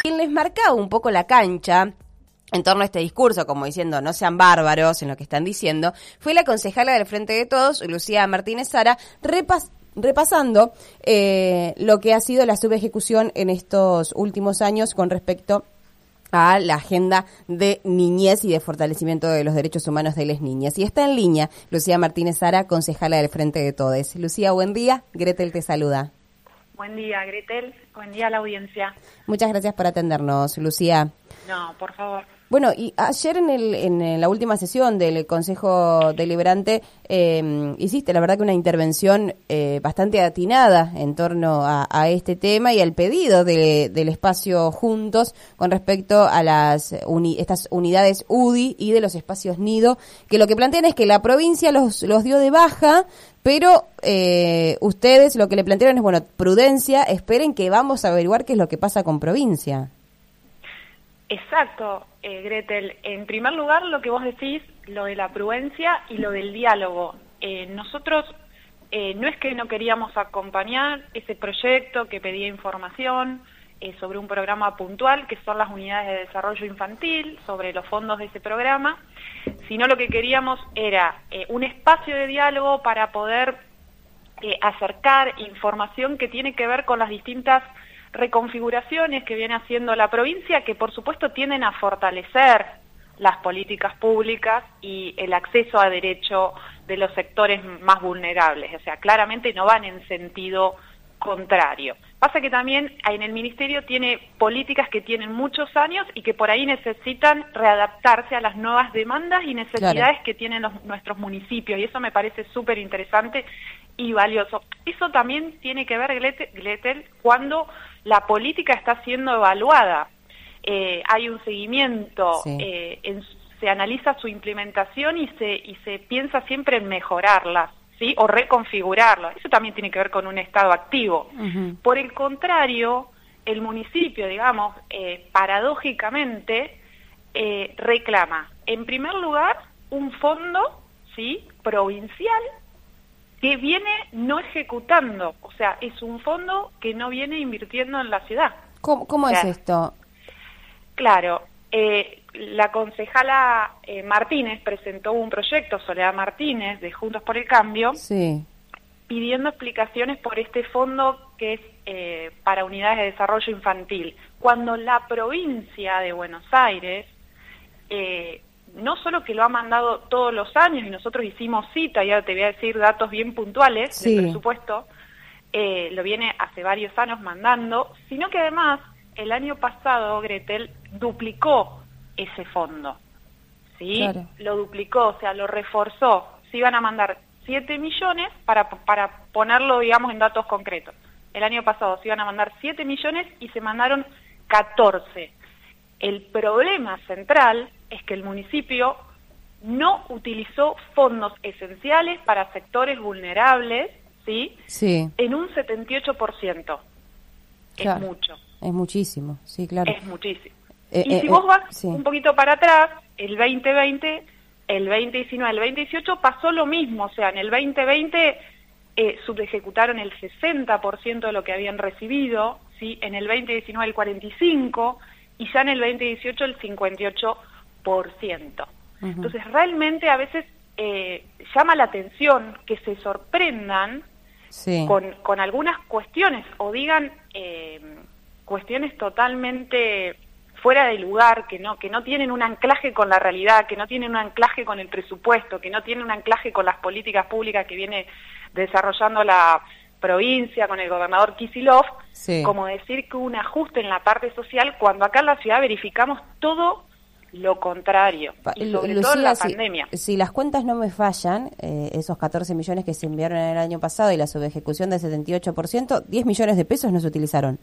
Quien les marcaba un poco la cancha en torno a este discurso, como diciendo no sean bárbaros en lo que están diciendo, fue la concejala del Frente de Todos, Lucía Martínez Sara, repasando lo que ha sido la subejecución en estos últimos años con respecto a la agenda de niñez y de fortalecimiento de los derechos humanos de las niñas. Y está en línea Lucía Martínez Sara, concejala del Frente de Todos. Lucía, buen día. Gretel te saluda. Buen día, Gretel. Buen día a la audiencia. Muchas gracias por atendernos, Lucía. No, por favor. Bueno, y ayer en la última sesión del Consejo Deliberante hiciste, la verdad, que una intervención bastante atinada en torno a este tema y al pedido del espacio Juntos con respecto a estas unidades UDI y de los espacios nido, que lo que plantean es que la provincia los dio de baja, pero ustedes lo que le plantearon es, bueno, prudencia, esperen que vamos a averiguar qué es lo que pasa con provincia. Exacto, Gretel. En primer lugar, lo que vos decís, lo de la prudencia y lo del diálogo. Nosotros no es que no queríamos acompañar ese proyecto que pedía información sobre un programa puntual, que son las unidades de desarrollo infantil, sobre los fondos de ese programa, sino lo que queríamos era un espacio de diálogo para poder acercar información que tiene que ver con las distintas reconfiguraciones que viene haciendo la provincia, que por supuesto tienden a fortalecer las políticas públicas y el acceso a derecho de los sectores más vulnerables. O sea, claramente no van en sentido contrario. Pasa que también en el Ministerio tiene políticas que tienen muchos años y que por ahí necesitan readaptarse a las nuevas demandas y necesidades que tienen nuestros municipios, y eso me parece súper interesante y valioso. Eso también tiene que ver, Gretel, cuando la política está siendo evaluada. Hay un seguimiento, se analiza su implementación y se piensa siempre en mejorarlas, ¿sí? O reconfigurarlas. Eso también tiene que ver con un estado activo. Uh-huh. Por el contrario, el municipio, digamos, paradójicamente, reclama, en primer lugar, un fondo, ¿sí?, provincial, que viene no ejecutando, o sea, es un fondo que no viene invirtiendo en la ciudad. ¿Cómo es esto? Claro, la concejala Martínez presentó un proyecto, Soledad Martínez, de Juntos por el Cambio, sí, pidiendo explicaciones por este fondo que es para unidades de desarrollo infantil, cuando la provincia de Buenos Aires no solo que lo ha mandado todos los años y nosotros hicimos cita, y ahora te voy a decir datos bien puntuales del presupuesto, lo viene hace varios años mandando, sino que además el año pasado, Gretel, duplicó ese fondo, ¿sí? Claro. Lo duplicó, o sea, lo reforzó. Se iban a mandar 7 millones, para ponerlo, digamos, en datos concretos. El año pasado se iban a mandar 7 millones y se mandaron 14. El problema central es que el municipio no utilizó fondos esenciales para sectores vulnerables, ¿sí? Sí. En un 78%. Claro. Es mucho. Es muchísimo, sí, claro. Es muchísimo. Y si vos vas un poquito para atrás, el 2020, el 2019, el 2018 pasó lo mismo. O sea, en el 2020 subejecutaron el 60% de lo que habían recibido, ¿sí? En el 2019 el 45%, y ya en el 2018 el 58%. Uh-huh. Entonces, realmente a veces llama la atención que se sorprendan con algunas cuestiones, o digan cuestiones totalmente fuera de lugar, que no tienen un anclaje con la realidad, que no tienen un anclaje con el presupuesto, que no tienen un anclaje con las políticas públicas que viene desarrollando la provincia con el gobernador Kicillof, como decir que hubo un ajuste en la parte social, cuando acá en la ciudad verificamos todo lo contrario, y sobre todo en la pandemia. Si las cuentas no me fallan, esos 14 millones que se enviaron el año pasado y la subejecución del 78%, 10 millones de pesos no se utilizaron.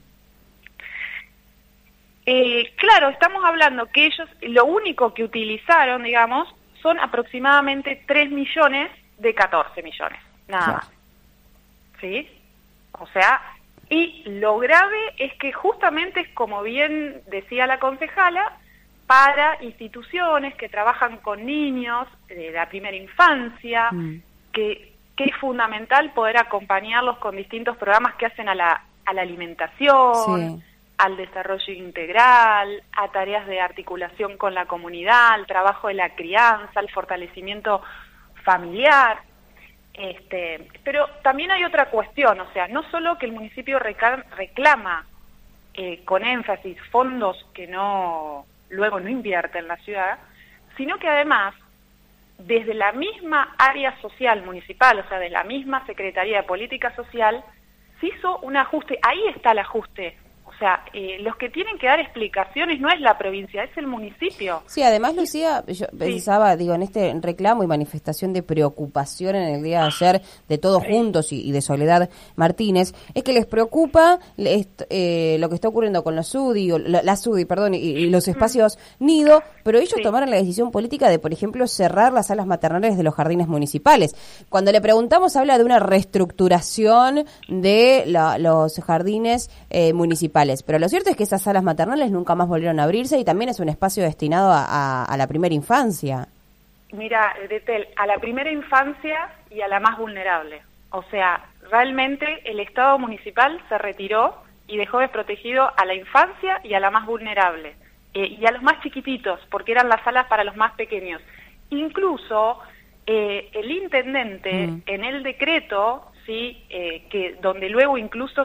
Claro, estamos hablando que ellos, lo único que utilizaron, digamos, son aproximadamente 3 millones de 14 millones, nada más. ¿Sí? O sea, y lo grave es que justamente es, como bien decía la concejala, para instituciones que trabajan con niños de la primera infancia, que es fundamental poder acompañarlos con distintos programas que hacen a la alimentación, al desarrollo integral, a tareas de articulación con la comunidad, al trabajo de la crianza, al fortalecimiento familiar. Pero también hay otra cuestión, o sea, no solo que el municipio reclama con énfasis fondos que luego no invierte en la ciudad, sino que además, desde la misma área social municipal, o sea, de la misma Secretaría de Política Social, se hizo un ajuste. Ahí está el ajuste. O sea, los que tienen que dar explicaciones no es la provincia, es el municipio. Sí, además, Lucía, yo pensaba, digo, en este reclamo y manifestación de preocupación en el día de ayer de Todos Juntos y de Soledad Martínez, es que les preocupa lo que está ocurriendo con la SUDI, y los espacios nido, pero ellos tomaron la decisión política de, por ejemplo, cerrar las salas maternales de los jardines municipales. Cuando le preguntamos, habla de una reestructuración de los jardines municipales. Pero lo cierto es que esas salas maternales nunca más volvieron a abrirse y también es un espacio destinado a la primera infancia. Mira, Gretel, a la primera infancia y a la más vulnerable. O sea, realmente el Estado municipal se retiró y dejó desprotegido a la infancia y a la más vulnerable. Y a los más chiquititos, porque eran las salas para los más pequeños. Incluso el intendente en el decreto, sí, donde luego incluso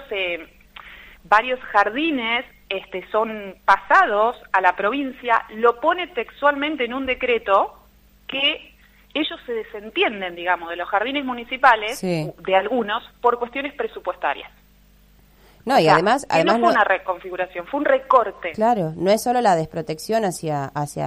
varios jardines son pasados a la provincia, lo pone textualmente en un decreto que ellos se desentienden, digamos, de los jardines municipales, de algunos, por cuestiones presupuestarias. No, y además no fue una reconfiguración, fue un recorte. Claro, no es solo la desprotección hacia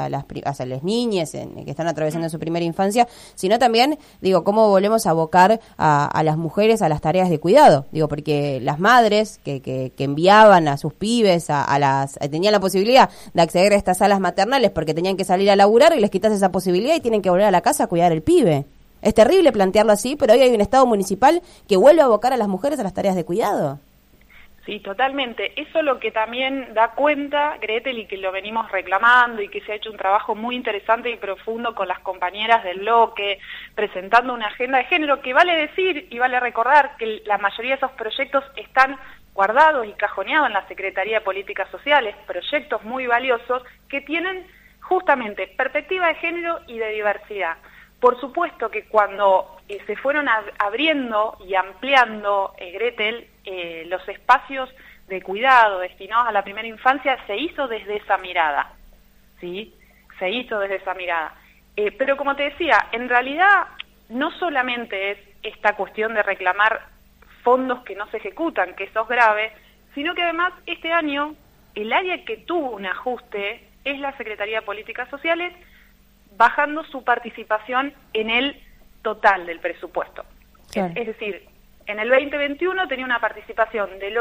las niñas que están atravesando su primera infancia, sino también, digo, cómo volvemos a abocar a las mujeres a las tareas de cuidado. Digo, porque las madres que enviaban a sus pibes tenían la posibilidad de acceder a estas salas maternales porque tenían que salir a laburar y les quitas esa posibilidad y tienen que volver a la casa a cuidar al pibe. Es terrible plantearlo así, pero hoy hay un Estado municipal que vuelve a abocar a las mujeres a las tareas de cuidado. Sí, totalmente. Eso lo que también da cuenta, Gretel, y que lo venimos reclamando y que se ha hecho un trabajo muy interesante y profundo con las compañeras del bloque, presentando una agenda de género que vale decir y vale recordar que la mayoría de esos proyectos están guardados y cajoneados en la Secretaría de Políticas Sociales, proyectos muy valiosos que tienen justamente perspectiva de género y de diversidad. Por supuesto que cuando se fueron abriendo y ampliando, Gretel, los espacios de cuidado destinados a la primera infancia, se hizo desde esa mirada, ¿sí? Se hizo desde esa mirada. Pero como te decía, en realidad no solamente es esta cuestión de reclamar fondos que no se ejecutan, que eso es grave, sino que además este año el área que tuvo un ajuste es la Secretaría de Políticas Sociales, bajando su participación en el total del presupuesto. Claro. Es decir, en el 2021 tenía una participación del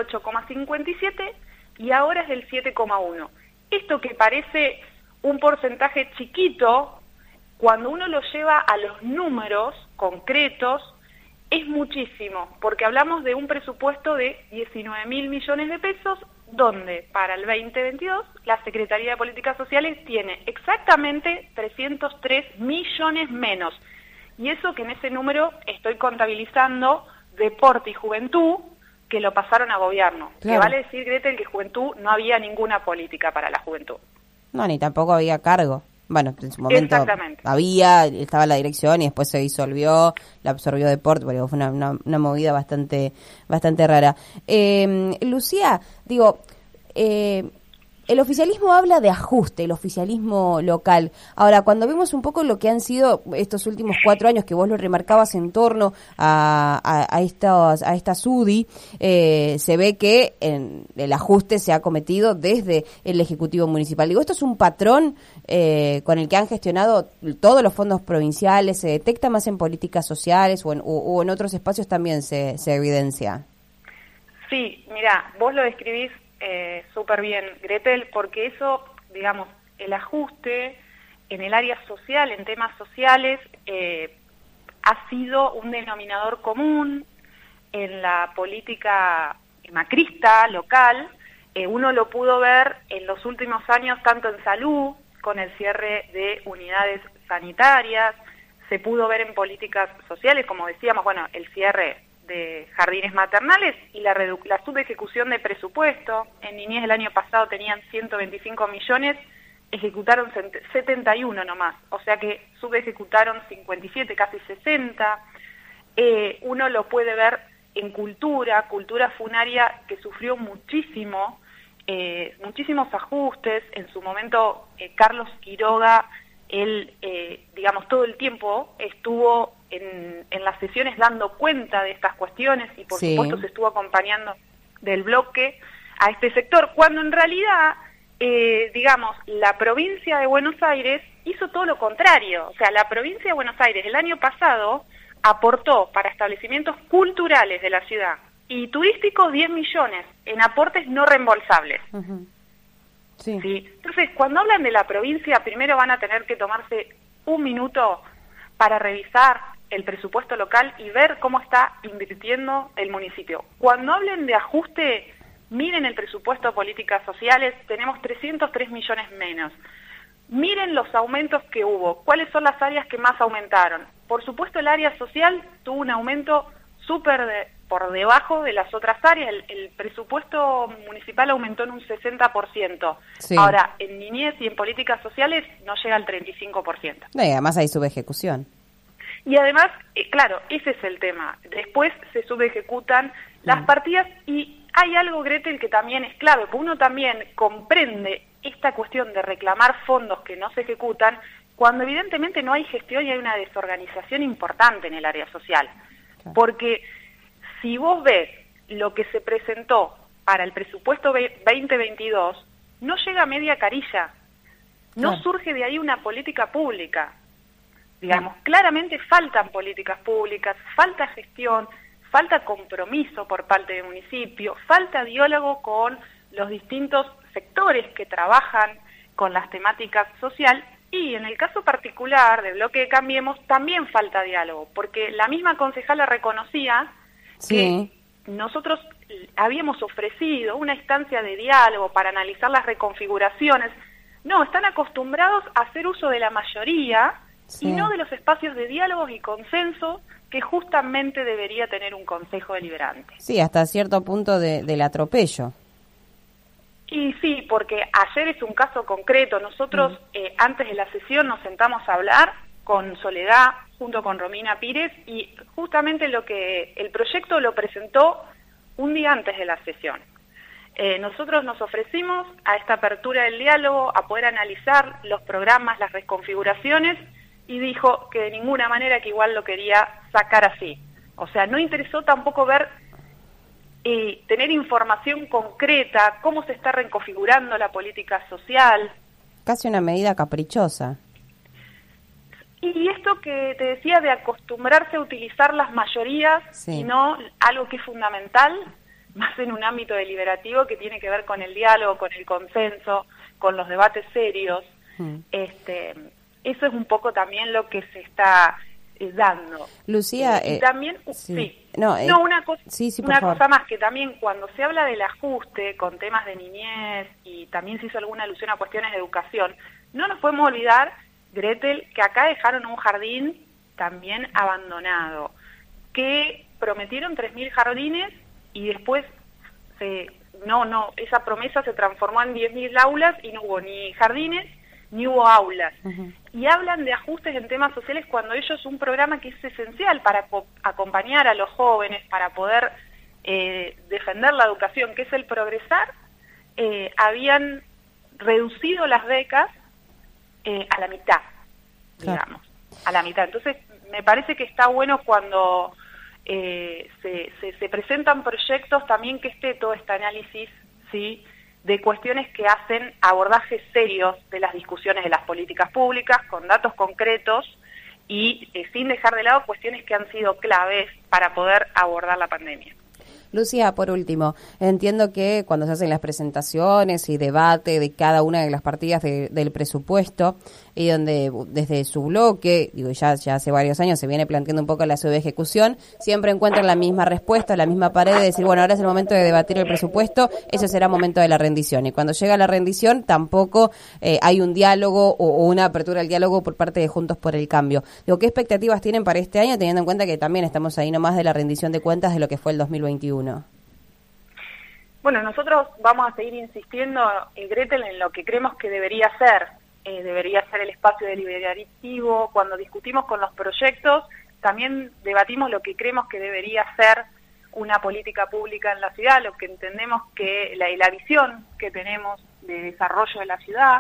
8,57 y ahora es del 7,1. Esto que parece un porcentaje chiquito, cuando uno lo lleva a los números concretos, es muchísimo, porque hablamos de un presupuesto de 19.000 millones de pesos, donde para el 2022 la Secretaría de Políticas Sociales tiene exactamente 303 millones menos. Y eso que en ese número estoy contabilizando deporte y juventud, que lo pasaron a gobierno. Claro. Que vale decir, Gretel, que juventud no había ninguna política para la juventud. No, ni tampoco había cargo. Bueno, en su momento estaba la dirección y después se disolvió, la absorbió deporte, porque fue una movida bastante rara. Lucía, digo, el oficialismo habla de ajuste, el oficialismo local. Ahora, cuando vemos un poco lo que han sido estos últimos 4 años, que vos lo remarcabas en torno a esta SUDI, se ve que el ajuste se ha cometido desde el Ejecutivo Municipal. Digo, ¿esto es un patrón con el que han gestionado todos los fondos provinciales? ¿Se detecta más en políticas sociales o en otros espacios también se evidencia? Sí, mira, vos lo describís súper bien, Gretel, porque eso, digamos, el ajuste en el área social, en temas sociales, ha sido un denominador común en la política macrista local. Uno lo pudo ver en los últimos años tanto en salud, con el cierre de unidades sanitarias, se pudo ver en políticas sociales, como decíamos, bueno, el cierre de jardines maternales y la subejecución de presupuesto. En niñez el año pasado tenían 125 millones, ejecutaron 71 nomás, o sea que subejecutaron 57, casi 60. Uno lo puede ver en cultura funaria que sufrió muchísimos ajustes. En su momento Carlos Quiroga, él, digamos, todo el tiempo estuvo en las sesiones dando cuenta de estas cuestiones y por supuesto se estuvo acompañando del bloque a este sector, cuando en realidad, digamos, la provincia de Buenos Aires hizo todo lo contrario. O sea, la provincia de Buenos Aires el año pasado aportó para establecimientos culturales de la ciudad y turísticos 10 millones en aportes no reembolsables. Sí. Entonces, cuando hablan de la provincia, primero van a tener que tomarse un minuto para revisar el presupuesto local y ver cómo está invirtiendo el municipio. Cuando hablen de ajuste, miren el presupuesto de políticas sociales, tenemos 303 millones menos. Miren los aumentos que hubo, cuáles son las áreas que más aumentaron. Por supuesto, el área social tuvo un aumento por debajo de las otras áreas. El presupuesto municipal aumentó en un 60%. Sí. Ahora, en niñez y en políticas sociales no llega al 35%. Y además hay subejecución. Y además, claro, ese es el tema. Después se subejecutan las partidas y hay algo, Gretel, que también es clave, porque uno también comprende esta cuestión de reclamar fondos que no se ejecutan cuando evidentemente no hay gestión y hay una desorganización importante en el área social. Porque si vos ves lo que se presentó para el presupuesto 2022, no llega a media carilla, no surge de ahí una política pública. Digamos, claramente faltan políticas públicas, falta gestión, falta compromiso por parte del municipio, falta diálogo con los distintos sectores que trabajan con las temáticas sociales. Y en el caso particular del bloque de Cambiemos también falta diálogo, porque la misma concejala reconocía que nosotros habíamos ofrecido una instancia de diálogo para analizar las reconfiguraciones. No, están acostumbrados a hacer uso de la mayoría y no de los espacios de diálogo y consenso que justamente debería tener un consejo deliberante. Sí, hasta cierto punto del atropello. Y sí, porque ayer es un caso concreto. Nosotros antes de la sesión nos sentamos a hablar con Soledad junto con Romina Pires y justamente el proyecto lo presentó un día antes de la sesión. Nosotros nos ofrecimos a esta apertura del diálogo, a poder analizar los programas, las reconfiguraciones, y dijo que de ninguna manera, que igual lo quería sacar así. O sea, no interesó tampoco ver tener información concreta, cómo se está reconfigurando la política social. Casi una medida caprichosa. Y esto que te decía de acostumbrarse a utilizar las mayorías y no algo que es fundamental, más en un ámbito deliberativo que tiene que ver con el diálogo, con el consenso, con los debates serios. Eso es un poco también lo que se está dando. Lucía, y también una cosa más, que también cuando se habla del ajuste con temas de niñez y también se hizo alguna alusión a cuestiones de educación, no nos podemos olvidar, Gretel, que acá dejaron un jardín también abandonado, que prometieron 3.000 jardines y después esa promesa se transformó en 10.000 aulas y no hubo ni jardines ni hubo aulas. Y hablan de ajustes en temas sociales cuando ellos, un programa que es esencial para acompañar a los jóvenes, para poder defender la educación, que es el Progresar, habían reducido las becas a la mitad, digamos, a la mitad. Entonces, me parece que está bueno cuando se presentan proyectos también que esté todo este análisis, ¿sí?, de cuestiones que hacen abordajes serios de las discusiones de las políticas públicas, con datos concretos y sin dejar de lado cuestiones que han sido claves para poder abordar la pandemia. Lucía, por último, entiendo que cuando se hacen las presentaciones y debate de cada una de las partidas del presupuesto, y donde desde su bloque, digo, ya hace varios años se viene planteando un poco la subejecución, siempre encuentran la misma respuesta, la misma pared de decir, bueno, ahora es el momento de debatir el presupuesto, ese será momento de la rendición. Y cuando llega la rendición, tampoco hay un diálogo o una apertura al diálogo por parte de Juntos por el Cambio. Digo, ¿qué expectativas tienen para este año, teniendo en cuenta que también estamos ahí nomás de la rendición de cuentas de lo que fue el 2021? Bueno, nosotros vamos a seguir insistiendo, Gretel, en lo que creemos que debería ser el espacio deliberativo. Cuando discutimos con los proyectos, también debatimos lo que creemos que debería ser una política pública en la ciudad, lo que entendemos que la visión que tenemos de desarrollo de la ciudad,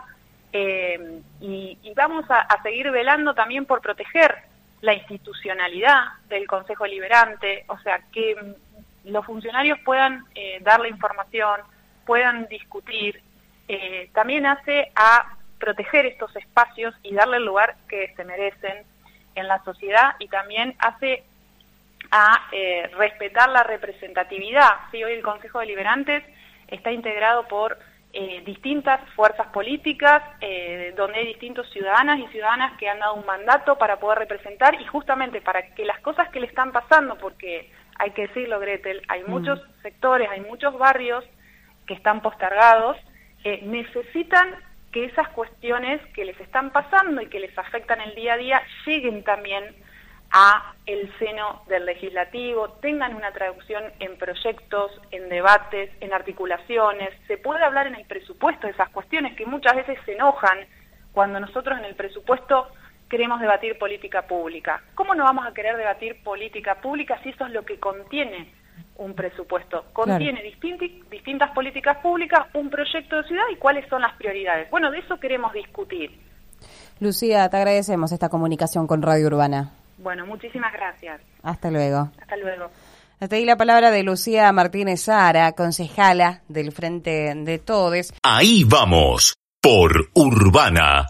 y vamos a seguir velando también por proteger la institucionalidad del Consejo Deliberante, o sea, que los funcionarios puedan dar la información, puedan discutir, también hace a proteger estos espacios y darle el lugar que se merecen en la sociedad, y también hace a respetar la representatividad. Sí, hoy el Consejo Deliberante está integrado por distintas fuerzas políticas, donde hay distintos ciudadanas y ciudadanas que han dado un mandato para poder representar, y justamente para que las cosas que le están pasando, porque hay que decirlo, Gretel, hay muchos sectores, hay muchos barrios que están postergados, necesitan que esas cuestiones que les están pasando y que les afectan el día a día lleguen también a el seno del legislativo, tengan una traducción en proyectos, en debates, en articulaciones. Se puede hablar en el presupuesto de esas cuestiones que muchas veces se enojan cuando nosotros en el presupuesto queremos debatir política pública. ¿Cómo no vamos a querer debatir política pública si eso es lo que contiene un presupuesto? Contiene distintas políticas públicas, un proyecto de ciudad y cuáles son las prioridades. Bueno, de eso queremos discutir. Lucía, te agradecemos esta comunicación con Radio Urbana. Bueno, muchísimas gracias. Hasta luego. Hasta luego. Hasta ahí la palabra de Lucía Martínez Sara, concejala del Frente de Todes. Ahí vamos, por Urbana.